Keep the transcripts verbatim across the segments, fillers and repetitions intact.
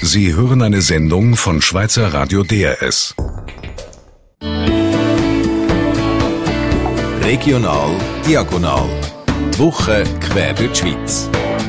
Sie hören eine Sendung von Schweizer Radio D R S. Regional Diagonal. Die Woche quer durch die Schweiz.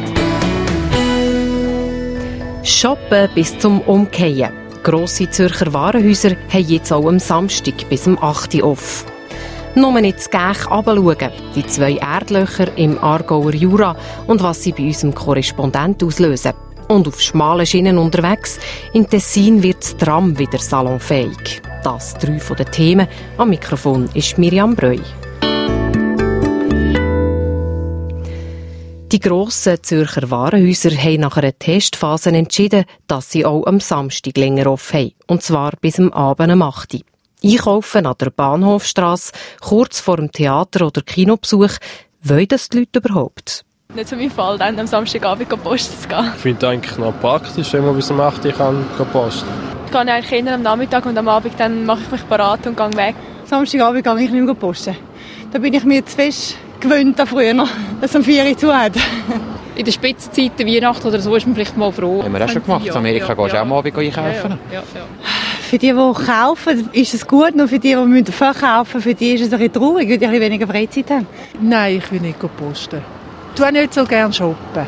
Shoppen bis zum Umkehren. Grosse Zürcher Warenhäuser haben jetzt auch am Samstag bis um acht Uhr offen. Nur nicht zu Gäch runterschauen, die zwei Erdlöcher im Aargauer Jura und was sie bei unserem Korrespondent auslösen. Und auf schmalen Schienen unterwegs, im Tessin wird das Tram wieder salonfähig. Das drei von den Themen. Am Mikrofon ist Miriam Breu. Die grossen Zürcher Warenhäuser haben nach einer Testphase entschieden, dass sie auch am Samstag länger offen haben. Und zwar bis am Abend um acht Uhr. Einkaufen an der Bahnhofstrasse, kurz vor dem Theater- oder Kinobesuch, wollen das die Leute überhaupt? Nicht so mein Fall, dann am Samstagabend posten zu gehen. Ich finde es eigentlich noch praktisch, wenn man bis um acht Uhr kann posten kann. Ich gehe eigentlich eher am Nachmittag und am Abend dann mache ich mich parat und gehe weg. Samstagabend gehe ich nicht mehr posten. Da bin ich mir zu fest gewöhnt an früher, dass es um vier Uhr zu hat. In der Spitzenzeiten, Weihnachten oder so, ist man vielleicht mal froh. Haben wir auch schon gemacht. In Amerika ja, gehst du ja, auch mal Abend einkaufen. Ja, ja, ja. Für die, die kaufen, ist es gut. Nur für die, die verkaufen müssen, für die ist es ein bisschen traurig, weil die ein bisschen weniger Freizeit haben. Nein, ich will nicht posten. Ich tue nicht so gerne shoppen.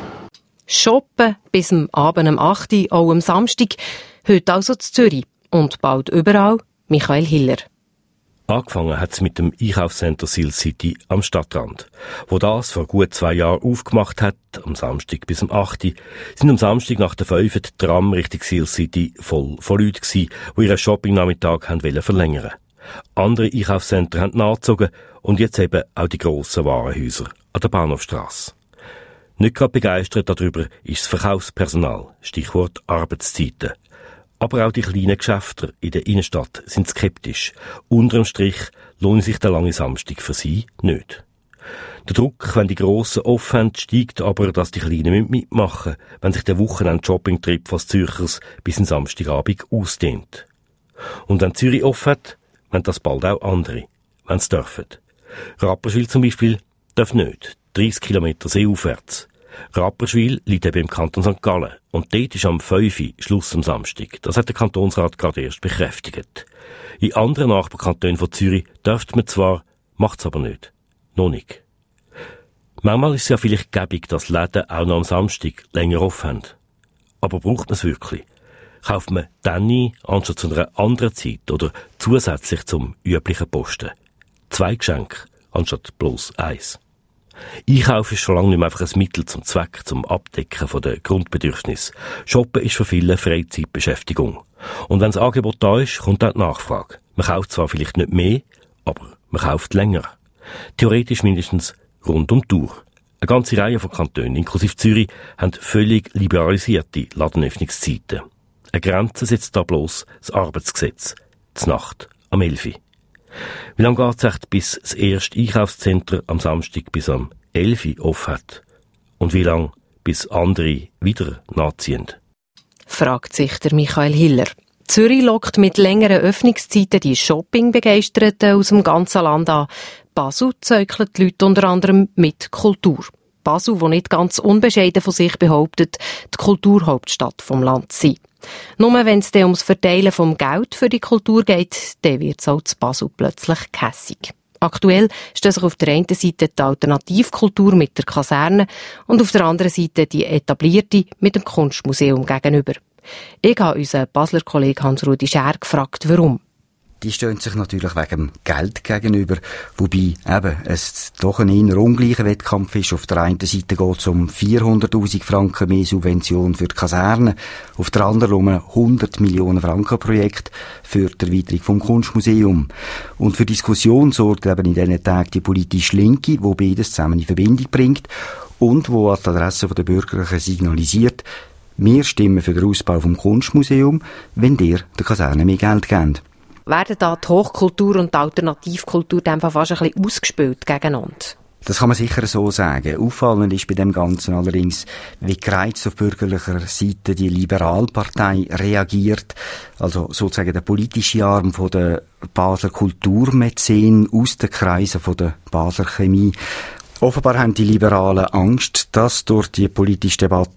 Shoppen bis am Abend um acht Uhr, auch am Samstag. Heute also zu Zürich. Und bald überall Michael Hiller. Angefangen hat es mit dem Einkaufscenter Sil City am Stadtrand. Wo das vor gut zwei Jahren aufgemacht hat, am Samstag bis um acht Uhr, sind am Samstag nach der fünf die Tram Richtung Sil City voll von Leuten gewesen, die ihren Shopping-Nachmittag haben verlängern wollten. Andere Einkaufscenter haben nachgezogen und jetzt eben auch die grossen Warenhäuser an der Bahnhofstrasse. Nicht gerade begeistert darüber ist das Verkaufspersonal, Stichwort Arbeitszeiten. Aber auch die kleinen Geschäfte in der Innenstadt sind skeptisch. Unterm Strich lohnt sich der lange Samstag für sie nicht. Der Druck, wenn die Grossen offen haben, steigt aber, dass die Kleinen mitmachen müssen, wenn sich der Wochenend-Shopping-Trip von Zürchers bis in Samstagabend ausdehnt. Und wenn Zürich offen hat, wollen das bald auch andere, wenn sie dürfen. Rapperswil zum Beispiel darf nicht, dreissig Kilometer seeaufwärts. Rapperswil liegt eben im Kanton Sankt Gallen und dort ist am fünf Uhr Schluss am Samstag. Das hat der Kantonsrat gerade erst bekräftigt. In anderen Nachbarkantonen von Zürich dürfte man zwar, macht's aber nicht. Noch nicht. Manchmal ist es ja vielleicht gäbig, dass Läden auch noch am Samstag länger offen haben. Aber braucht man es wirklich? Kauft man dann ein, anstatt zu einer anderen Zeit oder zusätzlich zum üblichen Posten? Zwei Geschenke anstatt bloß eins. Einkauf ist schon lange nicht mehr einfach ein Mittel zum Zweck, zum Abdecken der Grundbedürfnisse. Shoppen ist für viele Freizeitbeschäftigung. Und wenn das Angebot da ist, kommt auch die Nachfrage. Man kauft zwar vielleicht nicht mehr, aber man kauft länger. Theoretisch mindestens rund um die Uhr. Eine ganze Reihe von Kantonen, inklusive Zürich, haben völlig liberalisierte Ladenöffnungszeiten. Eine Grenze setzt da bloß das Arbeitsgesetz. Die Nacht am elf Uhr. Wie lange geht es echt, bis das erste Einkaufszentrum am Samstag bis am elf Uhr offen hat? Und wie lange, bis andere wieder nachziehen? Fragt sich der Michael Hiller. Zürich lockt mit längeren Öffnungszeiten die Shopping-Begeisterten aus dem ganzen Land an. Basel zäukelt die Leute unter anderem mit Kultur. Basel, wo nicht ganz unbescheiden von sich behauptet, die Kulturhauptstadt vom Land zu sein. Nur wenn es dann ums Verteilen vom Geld für die Kultur geht, dann wird es auch zu Basel plötzlich kässig. Aktuell stehen sich auf der einen Seite die Alternativkultur mit der Kaserne und auf der anderen Seite die etablierte mit dem Kunstmuseum gegenüber. Ich habe unseren Basler Kollegen Hans-Rudi Schär gefragt, warum. Die stehen sich natürlich wegen dem Geld gegenüber, wobei eben es doch ein eher ungleicher Wettkampf ist. Auf der einen Seite geht es um vierhunderttausend Franken mehr Subvention für die Kaserne, auf der anderen um ein hundert Millionen Franken Projekt für die Erweiterung vom Kunstmuseum. Und für Diskussion sorgt eben in diesen Tagen die politische Linke, die beides zusammen in Verbindung bringt und wo an die Adresse der Bürgerlichen signalisiert, wir stimmen für den Ausbau vom Kunstmuseum, wenn ihr der Kaserne mehr Geld gebt. Werden da die Hochkultur und die Alternativkultur dann fast ein bisschen ausgespielt gegeneinander? Das kann man sicher so sagen. Auffallend ist bei dem Ganzen allerdings, wie gereizt auf bürgerlicher Seite die Liberalpartei reagiert. Also sozusagen der politische Arm von der Basler Kulturmäzen aus den Kreisen von der Basler Chemie. Offenbar haben die Liberalen Angst, dass durch die politische Debatte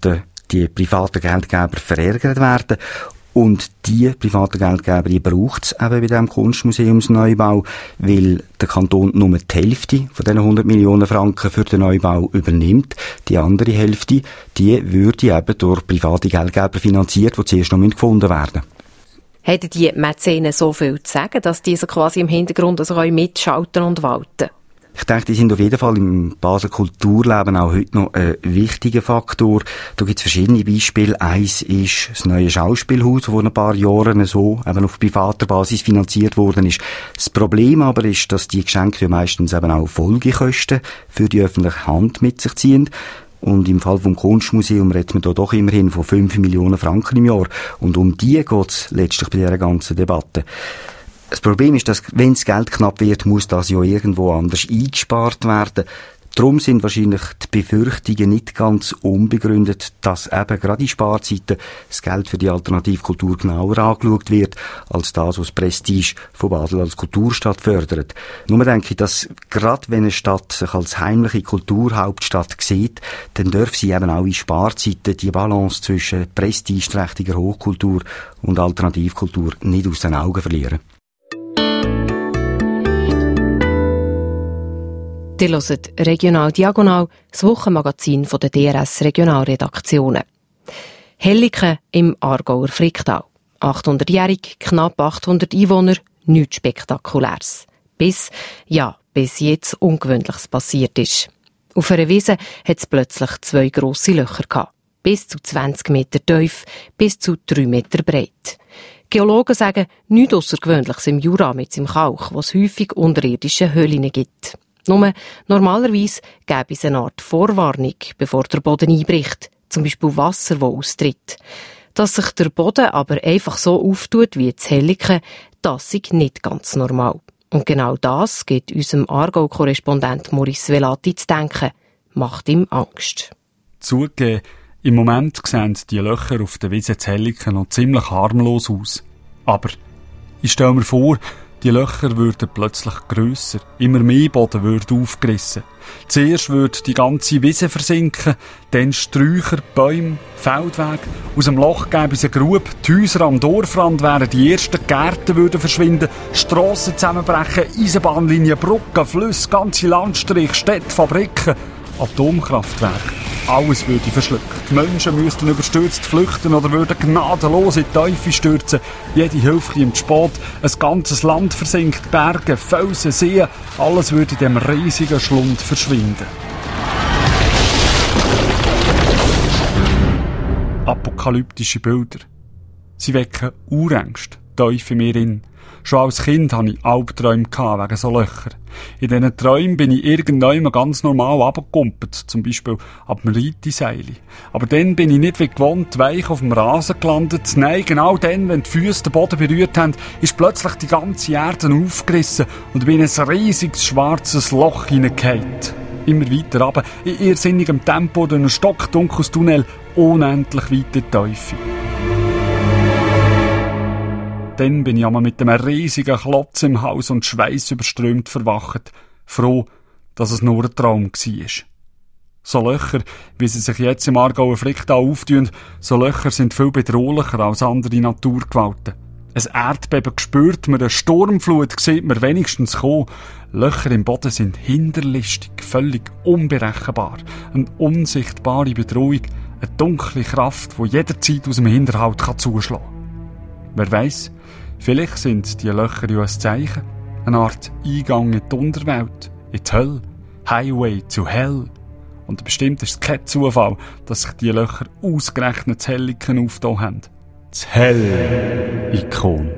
die privaten Geldgeber verärgert werden. Und die privaten Geldgeber, die braucht es eben bei diesem Kunstmuseumsneubau, weil der Kanton nur die Hälfte von diesen hundert Millionen Franken für den Neubau übernimmt. Die andere Hälfte, die würde eben durch private Geldgeber finanziert, die zuerst noch gefunden werden müssen. Hätten die Mäzenen so viel zu sagen, dass diese quasi im Hintergrund also mitschalten und walten? Ich denke, die sind auf jeden Fall im Basler Kulturleben auch heute noch ein wichtiger Faktor. Da gibt es verschiedene Beispiele. Eins ist das neue Schauspielhaus, das vor ein paar Jahren so eben auf privater Basis finanziert worden ist. Das Problem aber ist, dass die Geschenke ja meistens eben auch Folgekosten für die öffentliche Hand mit sich ziehen. Und im Fall vom Kunstmuseum redet man da doch immerhin von fünf Millionen Franken im Jahr. Und um die geht es letztlich bei dieser ganzen Debatte. Das Problem ist, dass, wenn das Geld knapp wird, muss das ja irgendwo anders eingespart werden. Darum sind wahrscheinlich die Befürchtungen nicht ganz unbegründet, dass eben gerade in Sparzeiten das Geld für die Alternativkultur genauer angeschaut wird, als das, was das Prestige von Basel als Kulturstadt fördert. Nur denke ich, dass gerade wenn eine Stadt sich als heimliche Kulturhauptstadt sieht, dann darf sie eben auch in Sparzeiten die Balance zwischen prestigeträchtiger Hochkultur und Alternativkultur nicht aus den Augen verlieren. Ihr hört Regional Diagonal, das Wochenmagazin von der D R S Regionalredaktionen. Helliken im Aargauer Fricktal. achthundertjährig, knapp achthundert Einwohner, nichts Spektakuläres. Bis, ja, bis jetzt Ungewöhnliches passiert ist. Auf einer Wiese hat es plötzlich zwei grosse Löcher gehabt. Bis zu zwanzig Meter tief, bis zu drei Meter breit. Geologen sagen, nichts Aussergewöhnliches im Jura mit seinem Kalk, wo es häufig unterirdische Höhlen gibt. Nur, normalerweise gäbe es eine Art Vorwarnung, bevor der Boden einbricht, zum Beispiel Wasser, das austritt. Dass sich der Boden aber einfach so auftut wie das Helliken, das ist nicht ganz normal. Und genau das gibt unserem Aargau-Korrespondent Maurice Velati zu denken, macht ihm Angst. Zugegeben, im Moment sehen die Löcher auf der Wiese zu Helliken noch ziemlich harmlos aus. Aber ich stelle mir vor, die Löcher würden plötzlich grösser, immer mehr Boden würde aufgerissen. Zuerst würde die ganze Wiese versinken, dann Sträucher, Bäume, Feldwege. Aus dem Loch gäbe es eine Grube, die Häuser am Dorfrand wären die ersten Gärten würden verschwinden, Strassen zusammenbrechen, Eisenbahnlinien, Brücken, Flüsse, ganze Landstriche, Städte, Fabriken, Atomkraftwerke. Alles würde verschluckt. Die Menschen müssten überstürzt flüchten oder würden gnadenlos in die Teufel stürzen. Jede Hilfe kommt zu spät. Ein ganzes Land versinkt. Berge, Felsen, Seen. Alles würde in diesem riesigen Schlund verschwinden. Apokalyptische Bilder. Sie wecken Urängste, tief in mir in. Schon als Kind hatte ich Albträume wegen so Löcher. In diesen Träumen bin ich irgendwann ganz normal runtergekumpelt, zum Beispiel ab dem Reiteseil. Aber dann bin ich nicht wie gewohnt weich auf dem Rasen gelandet. Nein, genau dann, wenn die Füße den Boden berührt haben, ist plötzlich die ganze Erde aufgerissen und bin in ein riesiges schwarzes Loch hineingefallen. Immer weiter runter, in irrsinnigem Tempo durch ein stockdunkles Tunnel, unendlich weit in die Teufel. Dann bin ich einmal mit einem riesigen Klotz im Haus und Schweiß überströmt verwacht, froh, dass es nur ein Traum war. So Löcher, wie sie sich jetzt im Aargauer Fricktal auftun, so Löcher sind viel bedrohlicher als andere Naturgewalten. Ein Erdbeben spürt man, eine Sturmflut sieht man wenigstens kommen. Löcher im Boden sind hinterlistig, völlig unberechenbar. Eine unsichtbare Bedrohung, eine dunkle Kraft, die jederzeit aus dem Hinterhalt zuschlagen kann. Wer weiss, vielleicht sind die Löcher ja ein Zeichen, eine Art Eingang in die Unterwelt, in die Hölle, Highway to Hell. Und bestimmt ist es kein Zufall, dass sich die Löcher ausgerechnet zu Helliken aufgetan haben. Das Hell-Ikon.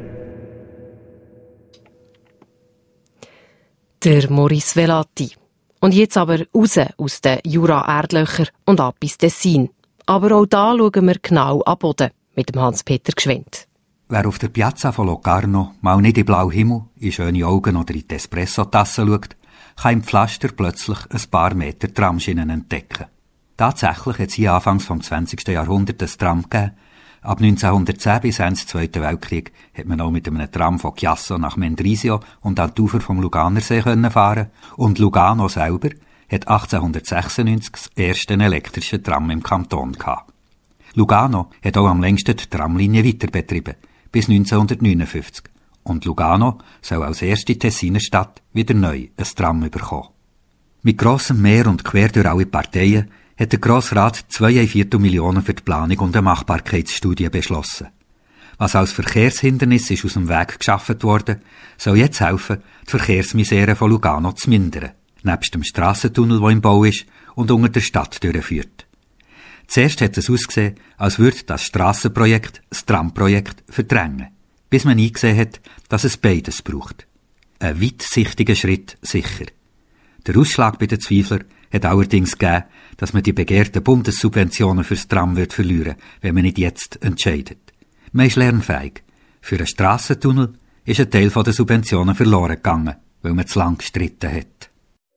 Der Maurice Velati. Und jetzt aber raus aus den Jura-Erdlöchern und ab ins Tessin. Aber auch da schauen wir genau an Boden mit dem Hans-Peter Gschwind. Wer auf der Piazza von Locarno mal nicht in blauen Himmel, in schöne Augen oder in die Espresso-Tasse schaut, kann im Pflaster plötzlich ein paar Meter Tramschienen entdecken. Tatsächlich hat es hier anfangs vom zwanzigsten Jahrhundert ein Tram gegeben. Ab neunzehnhundertzehn bis Ende des Zweiten Weltkrieg hat man auch mit einem Tram von Chiasso nach Mendrisio und an die Ufer vom Luganersee können fahren. Und Lugano selber hat achtzehnhundertsechsundneunzig das erste elektrische Tram im Kanton gehabt. Lugano hat auch am längsten die Tramlinie weiterbetrieben, bis neunzehnhundertneunundfünfzig. Und Lugano soll als erste Tessiner Stadt wieder neu ein Tram bekommen. Mit grossem Mehr und quer durch alle Parteien hat der Grosse Rat zwei Viertel Millionen für die Planung und eine Machbarkeitsstudie beschlossen. Was als Verkehrshindernis ist aus dem Weg geschaffen worden, soll jetzt helfen, die Verkehrsmisere von Lugano zu mindern, nebst dem Strassentunnel, der im Bau ist und unter der Stadt durchführt. Zuerst hat es ausgesehen, als würde das Strassenprojekt das Tramprojekt verdrängen, bis man eingesehen hat, dass es beides braucht. Ein weitsichtiger Schritt sicher. Der Ausschlag bei den Zweiflern hat allerdings gegeben, dass man die begehrten Bundessubventionen fürs Tram wird verlieren, wenn man nicht jetzt entscheidet. Man ist lernfähig. Für einen Strassentunnel ist ein Teil der Subventionen verloren gegangen, weil man zu lang gestritten hat.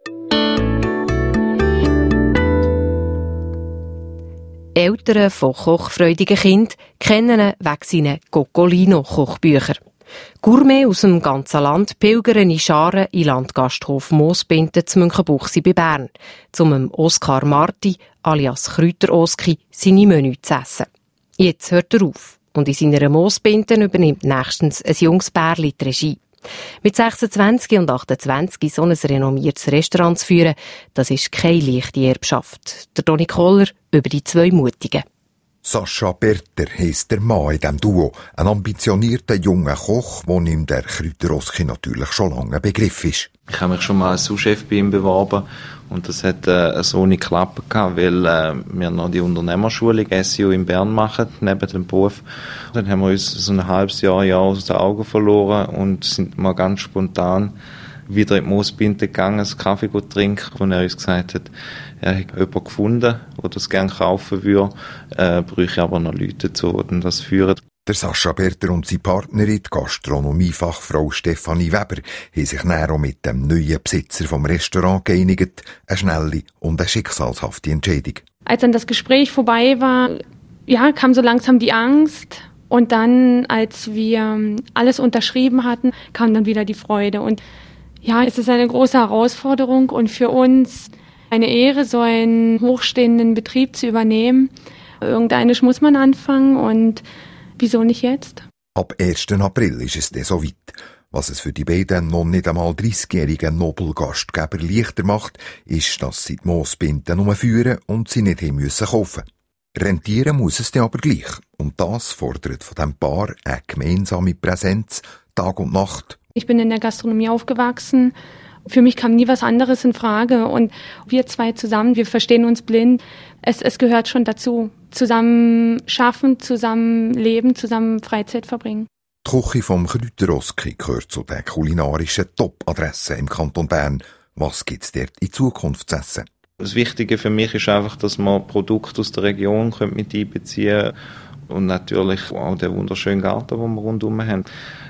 Eltern von kochfreudigen Kindern kennen ihn wegen seinen Coccolino-Kochbüchern. Gourmet aus dem ganzen Land pilgern in Scharen in Landgasthof Moosbinten zu Münchenbuchsee bei Bern, um Oskar Marti, alias Kräuter-Oski, seine Menü zu essen. Jetzt hört er auf und in seiner Moosbinten übernimmt nächstens ein junges Bärli die Regie. Mit sechsundzwanzig und achtundzwanzig so ein renommiertes Restaurant zu führen, das ist keine leichte Erbschaft. Der Toni Kohler über die zwei Mutigen. Sascha Berter heisst der Mann in diesem Duo, ein ambitionierter junger Koch, der ihm der Kräuter-Oski natürlich schon lange ein Begriff ist. Ich habe mich schon mal als Sous-Chef bei ihm beworben und das hat äh, so nicht geklappt, weil äh, wir noch die Unternehmerschulung S E O in Bern machen, neben dem Beruf. Dann haben wir uns so ein halbes Jahr, Jahr aus den Augen verloren und sind mal ganz spontan wieder in die Moosbinten gegangen, einen Kaffee trinken, wo er uns gesagt hat, er hat jemanden gefunden, der das gerne kaufen würde, äh, bräuchte aber noch Leute dazu, die das führen. Der Sascha Berter und seine Partnerin, die Gastronomiefachfrau Stefanie Weber, haben sich näher auch mit dem neuen Besitzer vom Restaurant geeinigt. Eine schnelle und eine schicksalshafte Entscheidung. Als dann das Gespräch vorbei war, ja, kam so langsam die Angst. Und dann, als wir alles unterschrieben hatten, kam dann wieder die Freude. Und ja, es ist eine große Herausforderung und für uns eine Ehre, so einen hochstehenden Betrieb zu übernehmen. Irgendeines muss man anfangen und wieso nicht jetzt? Ab ersten April ist es dann so weit. Was es für die beiden noch nicht einmal dreißigjährigen Nobelgastgeber leichter macht, ist, dass sie die Moosbinten nur führen und sie nicht haben müssen kaufen. Rentieren muss es dann aber gleich. Und das fordert von dem Paar eine gemeinsame Präsenz, Tag und Nacht. Ich bin in der Gastronomie aufgewachsen. Für mich kam nie was anderes in Frage. Und wir zwei zusammen, wir verstehen uns blind. Es, es gehört schon dazu. Zusammen schaffen, zusammen leben, zusammen Freizeit verbringen. Die Küche vom Kräuter-Oski gehört zu den kulinarischen Top-Adressen im Kanton Bern. Was gibt es dort in Zukunft zu essen? Das Wichtige für mich ist einfach, dass man Produkte aus der Region mit einbeziehen können. Und natürlich auch den wunderschönen Garten, den wir rundherum haben.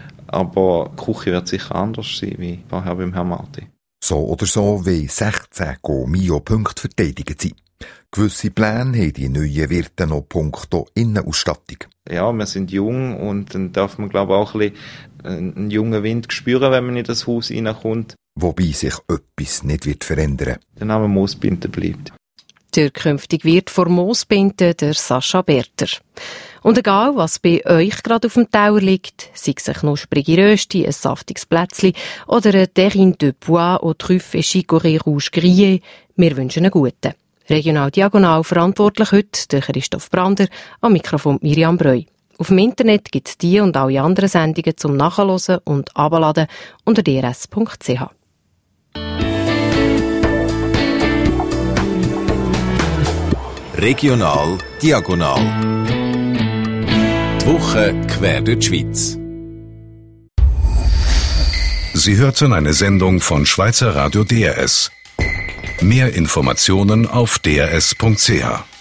Aber die Küche wird sicher anders sein, wie vorher beim Herrn Marti. So oder so wie sechzehn Mio-Punkte verteidigt sind. Gewisse Pläne haben die neuen Wirte noch punkto Innenausstattung. Ja, wir sind jung und dann darf man, glaube ich, auch ein bisschen einen jungen Wind spüren, wenn man in das Haus reinkommt. Wobei sich etwas nicht wird verändern. Der Name Moosbinten bleibt. Der künftige Wirt vor Moosbinten, der Sascha Berter. Und egal, was bei euch gerade auf dem Teller liegt, sei es eine knusprige Rösti, ein saftiges Plätzli oder ein Terrine de Pois aux Truffes et Chicorée Rouge Grillé, wir wünschen einen guten. Regional Diagonal verantwortlich heute der Christoph Brander, am Mikrofon Miriam Breu. Auf dem Internet gibt es die und alle anderen Sendungen zum Nachhören und Abladen unter d r s punkt c h. Regional Diagonal. Die Woche quer durch die Schweiz. Sie hörten eine Sendung von Schweizer Radio D R S. Mehr Informationen auf d r s punkt c h.